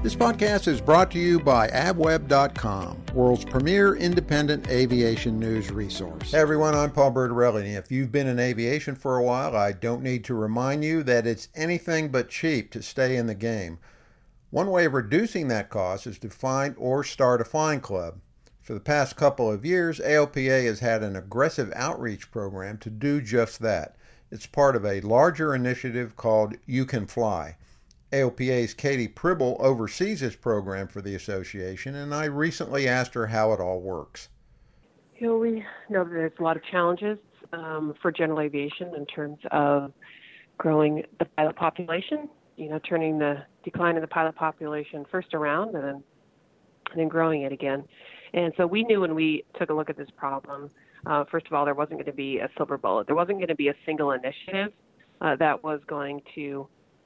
This podcast is brought to you by avweb.com, world's premier independent aviation news resource. Hey everyone, I'm Paul Bertorelli, and if you've been in aviation for a while, I don't need to remind you that it's anything but cheap to stay in the game. One way of reducing that cost is to find or start a flying club. For the past couple of years, ALPA has had an aggressive outreach program to do just that. It's part of a larger initiative called You Can Fly. ALPA's Katie Pribble oversees this program for the association, and I recently asked her how it all works. You know, we know that there's a lot of challenges for general aviation in terms of growing the pilot population, turning the decline in the pilot population first around and then growing it again. And so we knew when we took a look at this problem, first of all, there wasn't going to be a silver bullet. There wasn't going to be a single initiative that was going to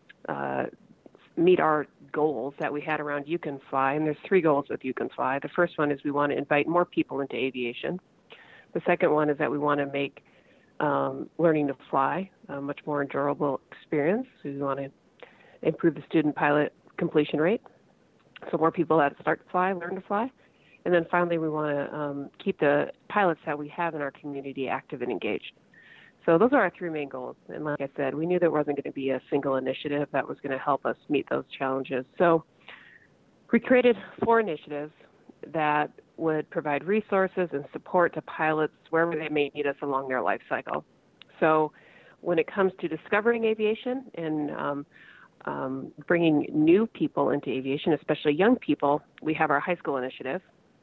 meet our goals that we had around You Can Fly. And there's three goals with You Can Fly. The first one is we want to invite more people into aviation. The second one is that we want to make learning to fly a much more endurable experience. We want to improve the student pilot completion rate, so more people that start to fly, learn to fly. And then finally, we want to keep the pilots that we have in our community active and engaged. So those are our three main goals. And like I said, we knew there wasn't going to be a single initiative that was going to help us meet those challenges. So we created 4 initiatives that would provide resources and support to pilots wherever they may need us along their life cycle. So when it comes to discovering aviation and bringing new people into aviation, especially young people, we have our high school initiative.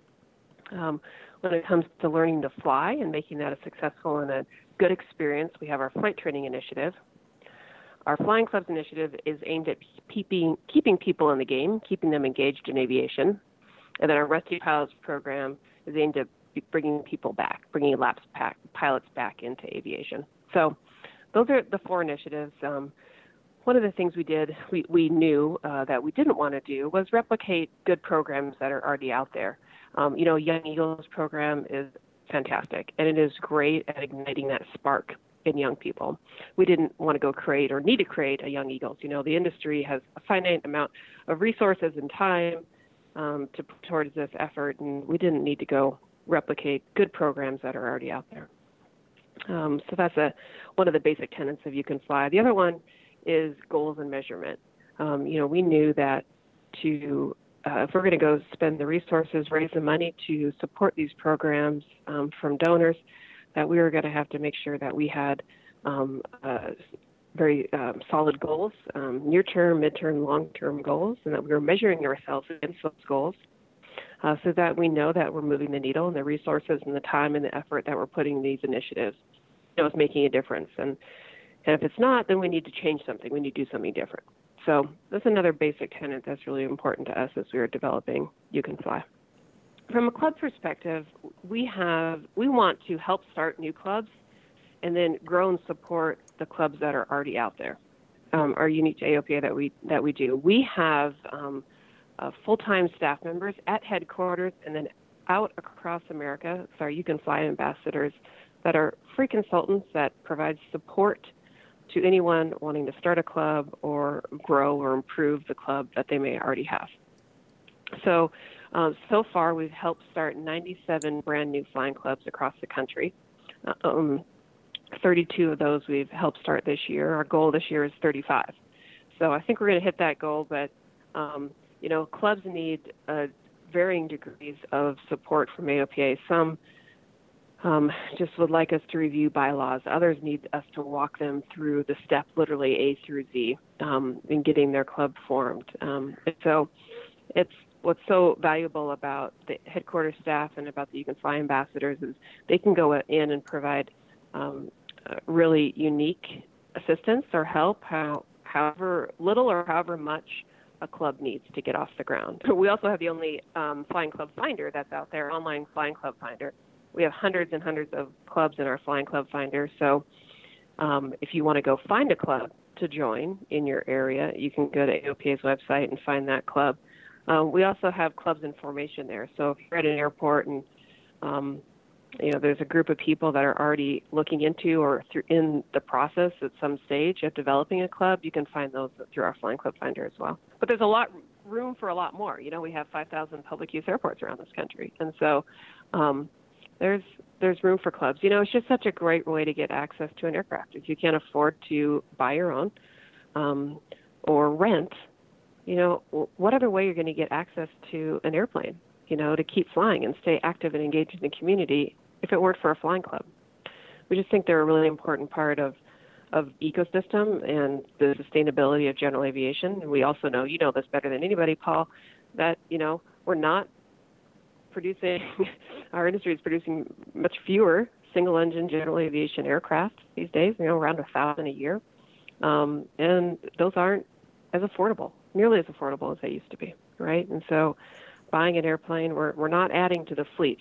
When it comes to learning to fly and making that a successful and a good experience, we have our flight training initiative. Our flying clubs initiative is aimed at keeping people in the game, keeping them engaged in aviation. And then our rescue pilots program is aimed at bringing people back, bringing lapsed pilots back into aviation. So those are the 4 initiatives. One of the things we did, we knew that we didn't want to do was replicate good programs that are already out there. Young Eagles program is fantastic, and it is great at igniting that spark in young people. We didn't want to go create or need to create a Young Eagles. The industry has a finite amount of resources and time to put towards this effort, and we didn't need to go replicate good programs that are already out there. So that's one of the basic tenets of You Can Fly. The other one is goals and measurement. We knew that if we're going to go spend the resources, raise the money to support these programs from donors, that we were going to have to make sure that we had very solid goals, near-term, mid-term, long-term goals, and that we were measuring ourselves against those goals so that we know that we're moving the needle and the resources and the time and the effort that we're putting in these initiatives is making a difference. And if it's not, then we need to change something. We need to do something different. So that's another basic tenet that's really important to us as we are developing You Can Fly. From a club perspective, we want to help start new clubs and then grow and support the clubs that are already out there, are unique to ALPA that we do. We have full-time staff members at headquarters and then out across America. So our You Can Fly ambassadors that are free consultants that provide support to anyone wanting to start a club or grow or improve the club that they may already have. So far we've helped start 97 brand new flying clubs across the country. 32 of those we've helped start this year. Our goal this year is 35. So I think we're going to hit that goal, but clubs need varying degrees of support from ALPA. Some just would like us to review bylaws. Others need us to walk them through the steps, literally A through Z, in getting their club formed. And so it's what's so valuable about the headquarters staff and about the You Can Fly ambassadors is they can go in and provide really unique assistance or help, however little or however much a club needs to get off the ground. We also have the only flying club finder that's out there, online flying club finder. We have hundreds and hundreds of clubs in our flying club finder. So if you want to go find a club to join in your area, you can go to ALPA's website and find that club. We also have clubs in formation there. So if you're at an airport and there's a group of people that are already looking into or in the process at some stage of developing a club, you can find those through our Flying Club Finder as well. But there's a lot room for a lot more. We have 5,000 public use airports around this country, and so there's room for clubs. It's just such a great way to get access to an aircraft. If you can't afford to buy your own or rent, what other way you're going to get access to an airplane, to keep flying and stay active and engaged in the community if it weren't for a flying club? We just think they're a really important part of ecosystem and the sustainability of general aviation. And we also know, this better than anybody, Paul, that, we're not producing, our industry is producing much fewer single-engine general aviation aircraft these days, around 1,000 a year. And those aren't nearly as affordable as they used to be, right? And so buying an airplane, we're not adding to the fleet.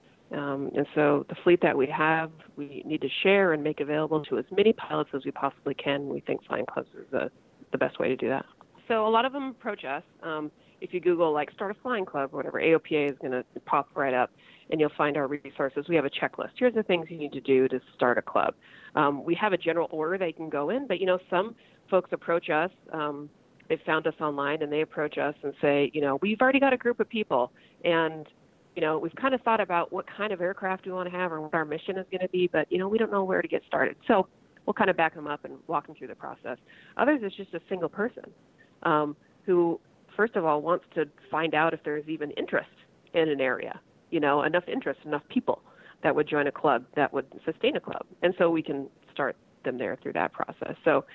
And so the fleet that we have, we need to share and make available to as many pilots as we possibly can. We think flying clubs is the best way to do that. So a lot of them approach us. If you Google, start a flying club or whatever, AOPA is going to pop right up, and you'll find our resources. We have a checklist. Here's the things you need to do to start a club. We have a general order they can go in, but, some folks approach us. They found us online, and they approach us and say, we've already got a group of people, and we've kind of thought about what kind of aircraft we want to have or what our mission is going to be, but, we don't know where to get started. So we'll kind of back them up and walk them through the process. Others, it's just a single person who, first of all, wants to find out if there's even interest in an area, enough interest, enough people that would join a club that would sustain a club. And so we can start them there through that process. So,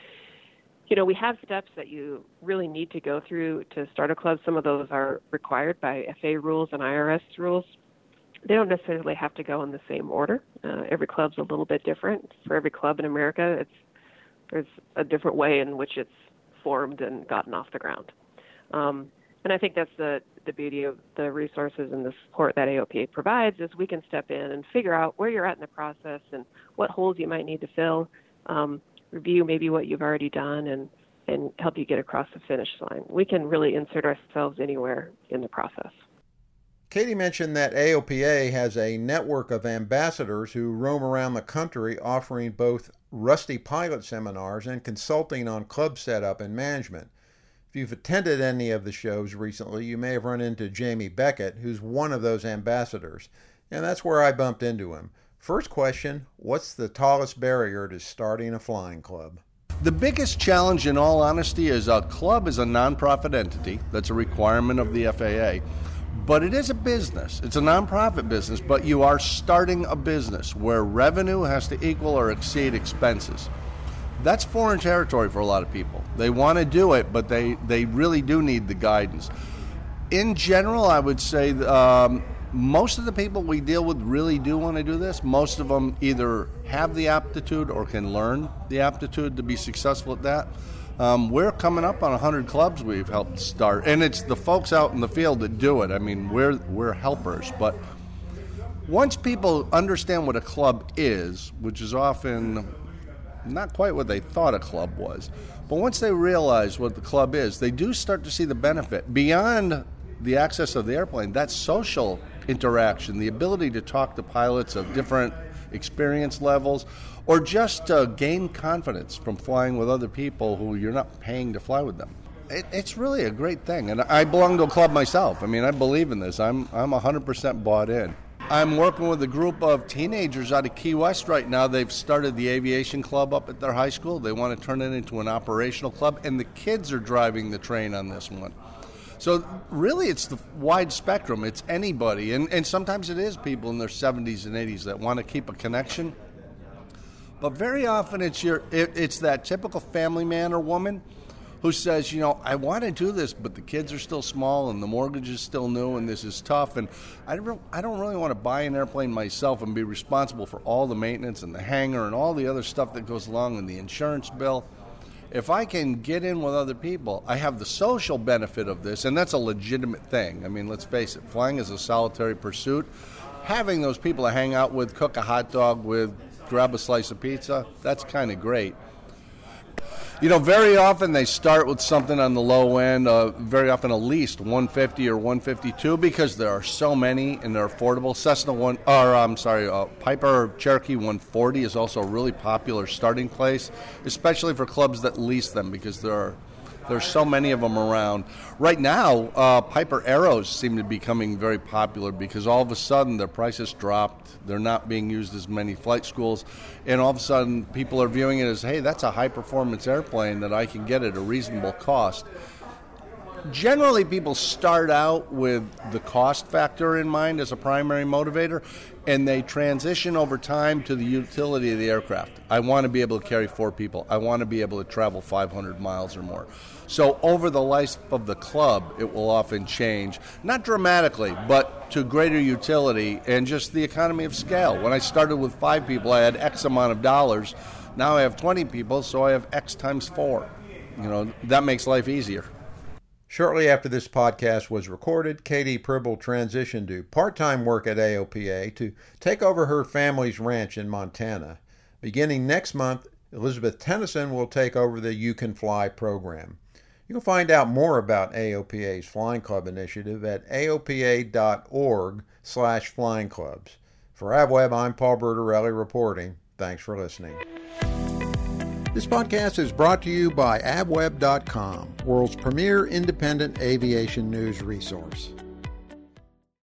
we have steps that you really need to go through to start a club. Some of those are required by FAA rules and IRS rules. They don't necessarily have to go in the same order. Every club's a little bit different. For every club in America, there's a different way in which it's formed and gotten off the ground. And I think that's the beauty of the resources and the support that AOPA provides is we can step in and figure out where you're at in the process and what holes you might need to fill, review maybe what you've already done, and help you get across the finish line. We can really insert ourselves anywhere in the process. Katie mentioned that AOPA has a network of ambassadors who roam around the country offering both Rusty pilot seminars and consulting on club setup and management. If you've attended any of the shows recently, you may have run into Jamie Beckett, who's one of those ambassadors, and that's where I bumped into him. First question, what's the tallest barrier to starting a flying club? The biggest challenge, in all honesty, is a club is a nonprofit entity. That's a requirement of the FAA. But it is a business. It's a nonprofit business, but you are starting a business where revenue has to equal or exceed expenses. That's foreign territory for a lot of people. They want to do it, but they really do need the guidance. In general, I would say most of the people we deal with really do want to do this. Most of them either have the aptitude or can learn the aptitude to be successful at that. We're coming up on 100 clubs we've helped start, and it's the folks out in the field that do it. I mean, we're helpers, but once people understand what a club is, which is often not quite what they thought a club was, but once they realize what the club is, they do start to see the benefit beyond the access of the airplane. That social interaction, the ability to talk to pilots of different experience levels, or just gain confidence from flying with other people who you're not paying to fly with them. It's really a great thing, and I belong to a club myself. I mean, I believe in this. I'm 100% bought in. I'm working with a group of teenagers out of Key West right now. They've started the aviation club up at their high school. They want to turn it into an operational club, and the kids are driving the train on this one. So really it's the wide spectrum. It's anybody, and sometimes it is people in their 70s and 80s that want to keep a connection. But very often it's that typical family man or woman who says, I want to do this, but the kids are still small and the mortgage is still new and this is tough, and I don't really want to buy an airplane myself and be responsible for all the maintenance and the hangar and all the other stuff that goes along and the insurance bill. If I can get in with other people, I have the social benefit of this, and that's a legitimate thing. I mean, let's face it, flying is a solitary pursuit. Having those people to hang out with, cook a hot dog with, grab a slice of pizza, that's kind of great. Very often they start with something on the low end, very often at least 150 or 152, because there are so many and they're affordable. Piper Cherokee 140 is also a really popular starting place, especially for clubs that lease them, because there are There's so many of them around. Right now, Piper Arrows seem to be becoming very popular because all of a sudden their prices dropped. They're not being used as many flight schools. And all of a sudden people are viewing it as, hey, that's a high-performance airplane that I can get at a reasonable cost. Generally, people start out with the cost factor in mind as a primary motivator, and they transition over time to the utility of the aircraft. I want to be able to carry 4 people. I want to be able to travel 500 miles or more. So over the life of the club, it will often change, not dramatically, but to greater utility and just the economy of scale. When I started with 5 people, I had X amount of dollars. Now I have 20 people, so I have X times 4. That makes life easier. Shortly after this podcast was recorded, Katie Pribble transitioned to part-time work at AOPA to take over her family's ranch in Montana. Beginning next month, Elizabeth Tennyson will take over the You Can Fly program. You can find out more about AOPA's Flying Club initiative at aopa.org/flying clubs. For AvWeb, I'm Paul Bertorelli reporting. Thanks for listening. This podcast is brought to you by avweb.com, world's premier independent aviation news resource.